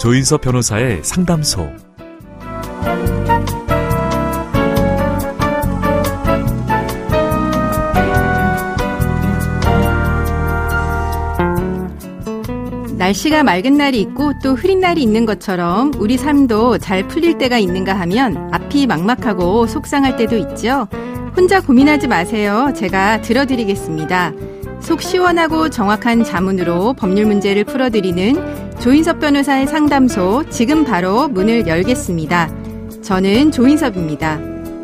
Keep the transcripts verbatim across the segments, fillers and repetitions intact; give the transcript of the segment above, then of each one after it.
조인섭 변호사의 상담소. 날씨가 맑은 날이 있고 또 흐린 날이 있는 것처럼 우리 삶도 잘 풀릴 때가 있는가 하면 앞이 막막하고 속상할 때도 있죠. 혼자 고민하지 마세요. 제가 들어드리겠습니다. 속 시원하고 정확한 자문으로 법률 문제를 풀어드리는 조인섭 변호사의 상담소, 지금 바로 문을 열겠습니다. 저는 조인섭입니다.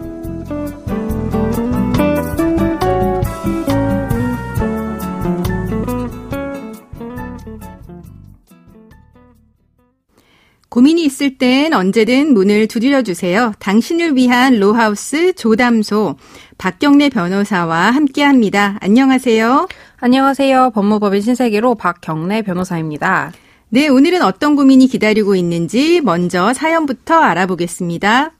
고민이 있을 땐 언제든 문을 두드려주세요. 당신을 위한 로하우스 조담소, 박경래 변호사와 함께합니다. 안녕하세요. 안녕하세요. 법무법인 신세계로 박경래 변호사입니다. 네, 오늘은 어떤 고민이 기다리고 있는지 먼저 사연부터 알아보겠습니다.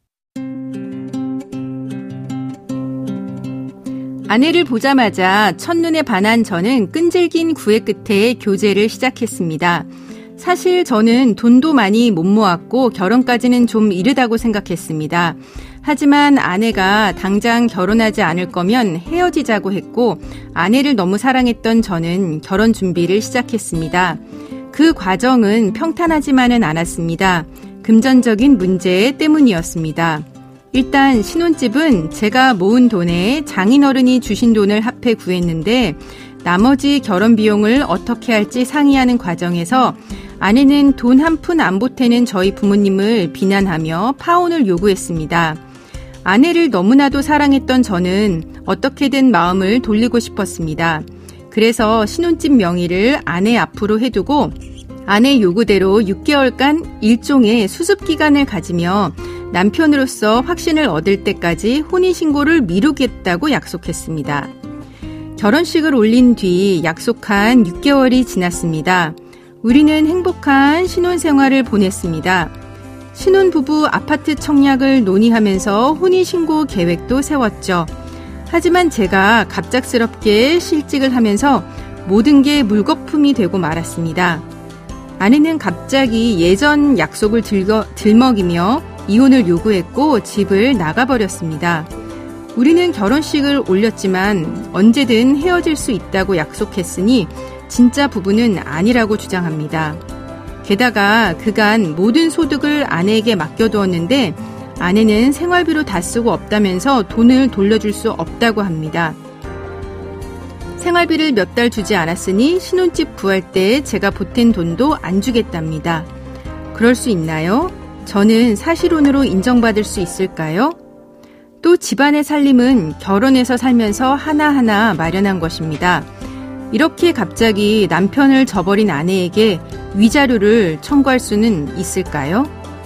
아내를 보자마자 첫눈에 반한 저는 끈질긴 구애 끝에 교제를 시작했습니다. 사실 저는 돈도 많이 못 모았고 결혼까지는 좀 이르다고 생각했습니다. 하지만 아내가 당장 결혼하지 않을 거면 헤어지자고 했고 아내를 너무 사랑했던 저는 결혼 준비를 시작했습니다. 그 과정은 평탄하지만은 않았습니다. 금전적인 문제 때문이었습니다. 일단 신혼집은 제가 모은 돈에 장인어른이 주신 돈을 합해 구했는데 나머지 결혼 비용을 어떻게 할지 상의하는 과정에서 아내는 돈 한 푼 안 보태는 저희 부모님을 비난하며 파혼을 요구했습니다. 아내를 너무나도 사랑했던 저는 어떻게든 마음을 돌리고 싶었습니다. 그래서 신혼집 명의를 아내 앞으로 해두고 아내 요구대로 육 개월간 일종의 수습기간을 가지며 남편으로서 확신을 얻을 때까지 혼인신고를 미루겠다고 약속했습니다. 결혼식을 올린 뒤 약속한 육 개월이 지났습니다. 우리는 행복한 신혼생활을 보냈습니다. 신혼부부 아파트 청약을 논의하면서 혼인신고 계획도 세웠죠. 하지만 제가 갑작스럽게 실직을 하면서 모든 게 물거품이 되고 말았습니다. 아내는 갑자기 예전 약속을 들거, 들먹이며 이혼을 요구했고 집을 나가버렸습니다. 우리는 결혼식을 올렸지만 언제든 헤어질 수 있다고 약속했으니 진짜 부부는 아니라고 주장합니다. 게다가 그간 모든 소득을 아내에게 맡겨두었는데 아내는 생활비로 다 쓰고 없다면서 돈을 돌려줄 수 없다고 합니다. 생활비를 몇 달 주지 않았으니 신혼집 구할 때 제가 보탠 돈도 안 주겠답니다. 그럴 수 있나요? 저는 사실혼으로 인정받을 수 있을까요? 또 집안의 살림은 결혼해서 살면서 하나하나 마련한 것입니다. 이렇게 갑자기 남편을 저버린 아내에게 위자료를 청구할 수는 있을까요?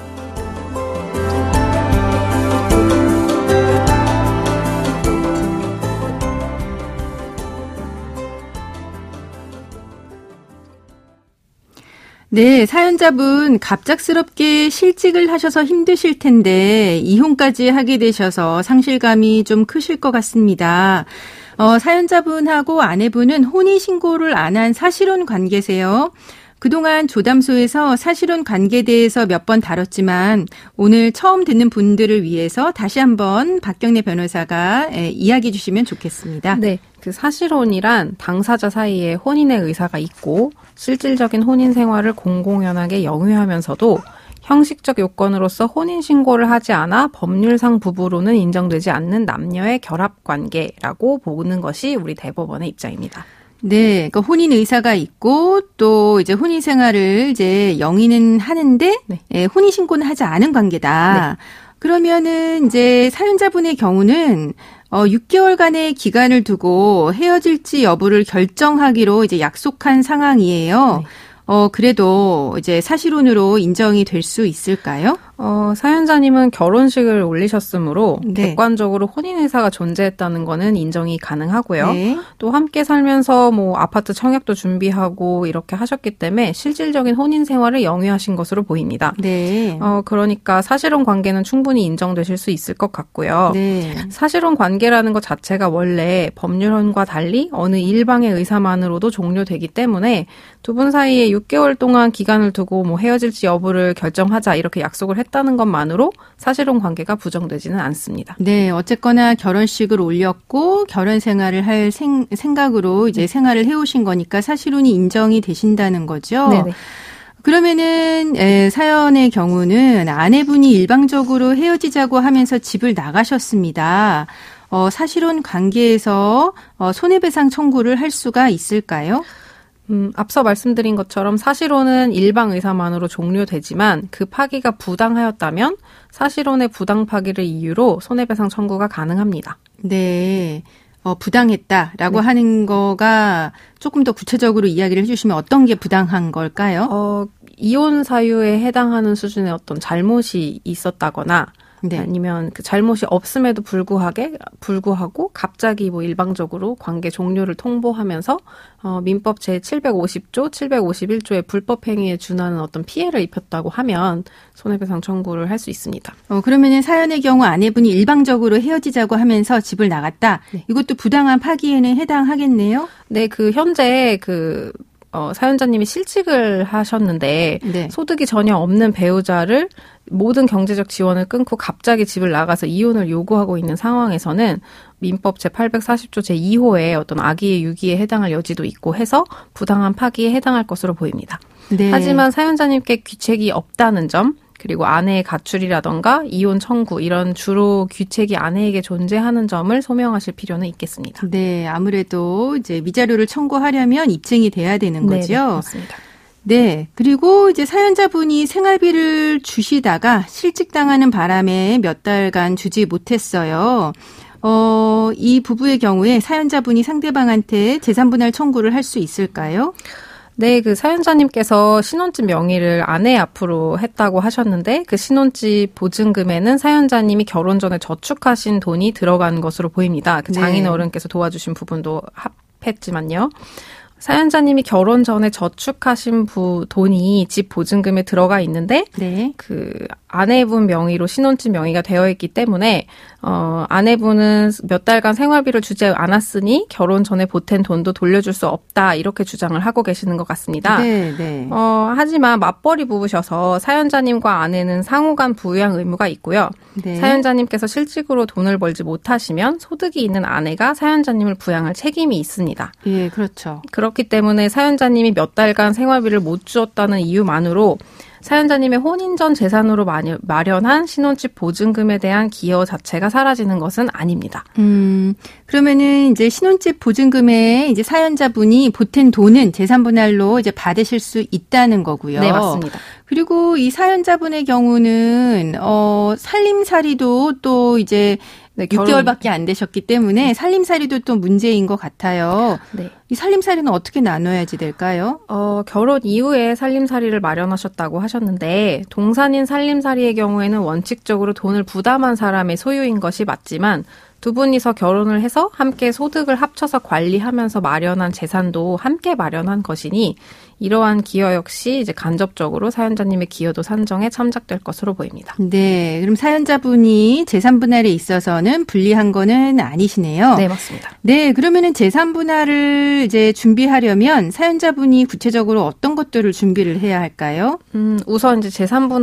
네, 사연자분 갑작스럽게 실직을 하셔서 힘드실 텐데 이혼까지 하게 되셔서 상실감이 좀 크실 것 같습니다. 어, 사연자분하고 아내분은 혼인신고를 안 한 사실혼 관계세요. 그동안 조담소에서 사실혼 관계에 대해서 몇 번 다뤘지만 오늘 처음 듣는 분들을 위해서 다시 한번 박경래 변호사가 에, 이야기해 주시면 좋겠습니다. 네, 그 사실혼이란 당사자 사이에 혼인의 의사가 있고 실질적인 혼인 생활을 공공연하게 영위하면서도 형식적 요건으로서 혼인신고를 하지 않아 법률상 부부로는 인정되지 않는 남녀의 결합관계라고 보는 것이 우리 대법원의 입장입니다. 네, 그러니까 혼인 의사가 있고 또 이제 혼인 생활을 이제 영위는 하는데 네. 예, 혼인 신고는 하지 않은 관계다. 네. 그러면은 이제 사연자분의 경우는 어, 육 개월간의 기간을 두고 헤어질지 여부를 결정하기로 이제 약속한 상황이에요. 네. 어, 그래도 이제 사실혼으로 인정이 될 수 있을까요? 어, 사연자님은 결혼식을 올리셨으므로 네. 객관적으로 혼인의사가 존재했다는 거는 인정이 가능하고요. 네. 또 함께 살면서 뭐 아파트 청약도 준비하고 이렇게 하셨기 때문에 실질적인 혼인 생활을 영위하신 것으로 보입니다. 네. 어, 그러니까 사실혼 관계는 충분히 인정되실 수 있을 것 같고요. 네. 사실혼 관계라는 것 자체가 원래 법률혼과 달리 어느 일방의 의사만으로도 종료되기 때문에 두 분 사이에 육 개월 동안 기간을 두고 뭐 헤어질지 여부를 결정하자 이렇게 약속을 했다는 것만으로 사실혼 관계가 부정되지는 않습니다. 네, 어쨌거나 결혼식을 올렸고 결혼 생활을 할 생, 생각으로 이제 생활을 해오신 거니까 사실혼이 인정이 되신다는 거죠. 네네. 그러면은 에, 사연의 경우는 아내분이 일방적으로 헤어지자고 하면서 집을 나가셨습니다. 어, 사실혼 관계에서 어, 손해배상 청구를 할 수가 있을까요? 음, 앞서 말씀드린 것처럼 사실혼은 일방 의사만으로 종료되지만 그 파기가 부당하였다면 사실혼의 부당 파기를 이유로 손해배상 청구가 가능합니다. 네. 어, 부당했다라고 네. 하는 거가 조금 더 구체적으로 이야기를 해주시면 어떤 게 부당한 걸까요? 어, 이혼 사유에 해당하는 수준의 어떤 잘못이 있었다거나 네. 아니면 그 잘못이 없음에도 불구하게 불구하고 갑자기 뭐 일방적으로 관계 종료를 통보하면서 어, 민법 제칠백오십 조, 칠백오십일 조의 불법 행위에 준하는 어떤 피해를 입혔다고 하면 손해배상 청구를 할 수 있습니다. 어, 그러면은 사연의 경우 아내분이 일방적으로 헤어지자고 하면서 집을 나갔다. 네. 이것도 부당한 파기에는 해당하겠네요. 네, 그 현재 그 어, 사연자님이 실직을 하셨는데 네. 소득이 전혀 없는 배우자를 모든 경제적 지원을 끊고 갑자기 집을 나가서 이혼을 요구하고 있는 상황에서는 민법 제팔백사십 조 제이 호의 어떤 악의의 유기에 해당할 여지도 있고 해서 부당한 파기에 해당할 것으로 보입니다. 네. 하지만 사연자님께 귀책이 없다는 점, 그리고 아내의 가출이라던가 이혼 청구 이런 주로 귀책이 아내에게 존재하는 점을 소명하실 필요는 있겠습니다. 네, 아무래도 이제 위자료를 청구하려면 입증이 돼야 되는 네, 거죠. 네, 맞습니다. 네, 그리고 이제 사연자분이 생활비를 주시다가 실직당하는 바람에 몇 달간 주지 못했어요. 어, 이 부부의 경우에 사연자분이 상대방한테 재산분할 청구를 할 수 있을까요? 네, 그 사연자님께서 신혼집 명의를 아내 앞으로 했다고 하셨는데 그 신혼집 보증금에는 사연자님이 결혼 전에 저축하신 돈이 들어간 것으로 보입니다. 그 장인 어른께서 도와주신 부분도 합했지만요. 사연자님이 결혼 전에 저축하신 부, 돈이 집 보증금에 들어가 있는데 네. 그 아내분 명의로 신혼집 명의가 되어 있기 때문에 어, 아내분은 몇 달간 생활비를 주지 않았으니 결혼 전에 보탠 돈도 돌려줄 수 없다 이렇게 주장을 하고 계시는 것 같습니다. 네, 네. 어, 하지만 맞벌이 부부셔서 사연자님과 아내는 상호간 부양 의무가 있고요. 네. 사연자님께서 실직으로 돈을 벌지 못하시면 소득이 있는 아내가 사연자님을 부양할 책임이 있습니다. 예, 그렇죠. 그렇기 때문에 사연자님이 몇 달간 생활비를 못 주었다는 이유만으로 사연자님의 혼인 전 재산으로 마련한 신혼집 보증금에 대한 기여 자체가 사라지는 것은 아닙니다. 음, 그러면은 이제 신혼집 보증금에 이제 사연자분이 보탠 돈은 재산분할로 이제 받으실 수 있다는 거고요. 네, 맞습니다. 그리고 이 사연자분의 경우는 어 살림살이도 또 이제 네, 결혼... 육 개월밖에 안 되셨기 때문에 살림살이도 또 문제인 것 같아요. 네. 이 살림살이는 어떻게 나눠야지 될까요? 어, 결혼 이후에 살림살이를 마련하셨다고 하셨는데 동산인 살림살이의 경우에는 원칙적으로 돈을 부담한 사람의 소유인 것이 맞지만 두 분이서 결혼을 해서 함께 소득을 합쳐서 관리하면서 마련한 재산도 함께 마련한 것이니 이러한 기여 역시 이제 간접적으로 사연자님의 기여도 산정에 참작될 것으로 보입니다. 네, 그럼 사연자분이 재산분할에 있어서는 불리한 거는 아니시네요. 네, 맞습니다. 네, 그러면은 재산분할을 이제 준비하려면 사연자분이 구체적으로 어떤 것들을 준비를 해야 할까요? 음, 우선 이제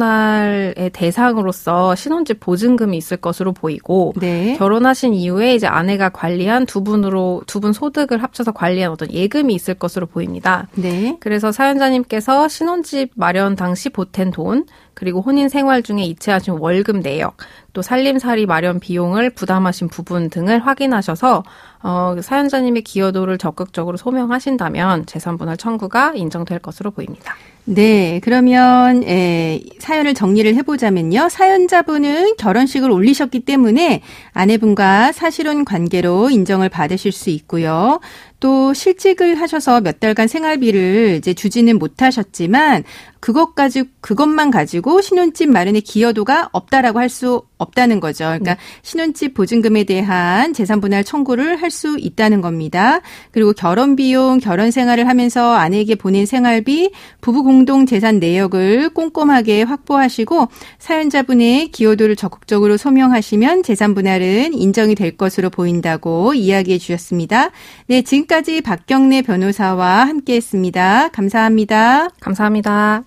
재산분할의 대상으로서 신혼집 보증금이 있을 것으로 보이고, 네. 결혼하신 이후에 이제 아내가 관리한 두 분으로 두 분 소득을 합쳐서 관리한 어떤 예금이 있을 것으로 보입니다. 네. 그래서 사연자님께서 신혼집 마련 당시 보탠 돈, 그리고 혼인 생활 중에 이체하신 월급 내역, 또 살림살이 마련 비용을 부담하신 부분 등을 확인하셔서 어, 사연자님의 기여도를 적극적으로 소명하신다면 재산분할 청구가 인정될 것으로 보입니다. 네, 그러면 에, 사연을 정리를 해보자면요. 사연자분은 결혼식을 올리셨기 때문에 아내분과 사실혼 관계로 인정을 받으실 수 있고요. 또 실직을 하셔서 몇 달간 생활비를 이제 주지는 못하셨지만 그것 가지고 그것만 가지고 신혼집 마련의 기여도가 없다라고 할 수 없다는 거죠. 그러니까 네. 신혼집 보증금에 대한 재산분할 청구를 할 수 있다는 겁니다. 그리고 결혼 비용, 결혼 생활을 하면서 아내에게 보낸 생활비, 부부 공동 재산 내역을 꼼꼼하게 확보하시고 사연자분의 기여도를 적극적으로 소명하시면 재산분할은 인정이 될 것으로 보인다고 이야기해 주셨습니다. 네, 지금까지 박경래 변호사와 함께했습니다. 감사합니다. 감사합니다.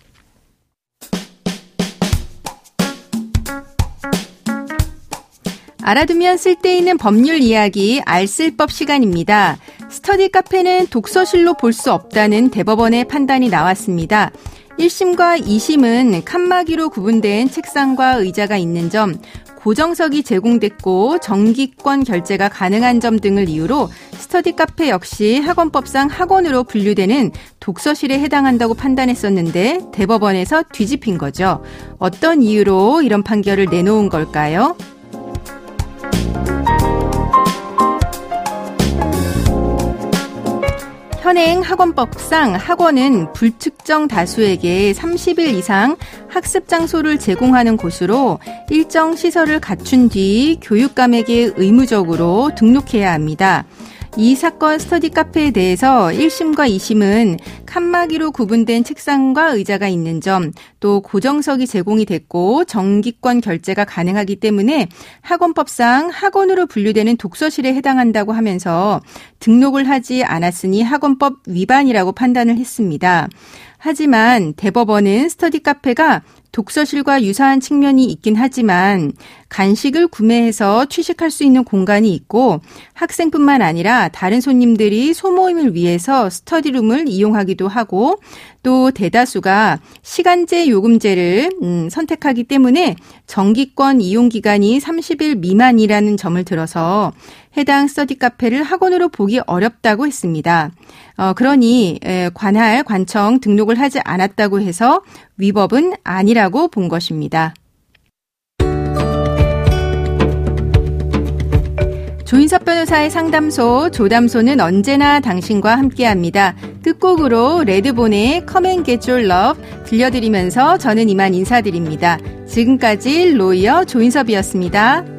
알아두면 쓸데있는 법률 이야기 알쓸법 시간입니다. 스터디 카페는 독서실로 볼 수 없다는 대법원의 판단이 나왔습니다. 일 심과 이 심은 칸막이로 구분된 책상과 의자가 있는 점, 고정석이 제공됐고 정기권 결제가 가능한 점 등을 이유로 스터디 카페 역시 학원법상 학원으로 분류되는 독서실에 해당한다고 판단했었는데 대법원에서 뒤집힌 거죠. 어떤 이유로 이런 판결을 내놓은 걸까요? 현행 학원법상 학원은 불특정 다수에게 삼십 일 이상 학습 장소를 제공하는 곳으로 일정 시설을 갖춘 뒤 교육감에게 의무적으로 등록해야 합니다. 이 사건 스터디 카페에 대해서 일 심과 이 심은 칸막이로 구분된 책상과 의자가 있는 점, 또 고정석이 제공이 됐고 정기권 결제가 가능하기 때문에 학원법상 학원으로 분류되는 독서실에 해당한다고 하면서 등록을 하지 않았으니 학원법 위반이라고 판단을 했습니다. 하지만 대법원은 스터디 카페가 독서실과 유사한 측면이 있긴 하지만 간식을 구매해서 취식할 수 있는 공간이 있고 학생뿐만 아니라 다른 손님들이 소모임을 위해서 스터디룸을 이용하기도 하고 또 대다수가 시간제 요금제를 음, 선택하기 때문에 정기권 이용 기간이 삼십 일 미만이라는 점을 들어서 해당 스터디 카페를 학원으로 보기 어렵다고 했습니다. 어, 그러니 에, 관할, 관청 등록을 하지 않았다고 해서 위법은 아니라고 본 것입니다. 조인섭 변호사의 상담소, 조담소는 언제나 당신과 함께합니다. 끝곡으로 레드본의 Come and Get Your Love 들려드리면서 저는 이만 인사드립니다. 지금까지 로이어 조인섭이었습니다.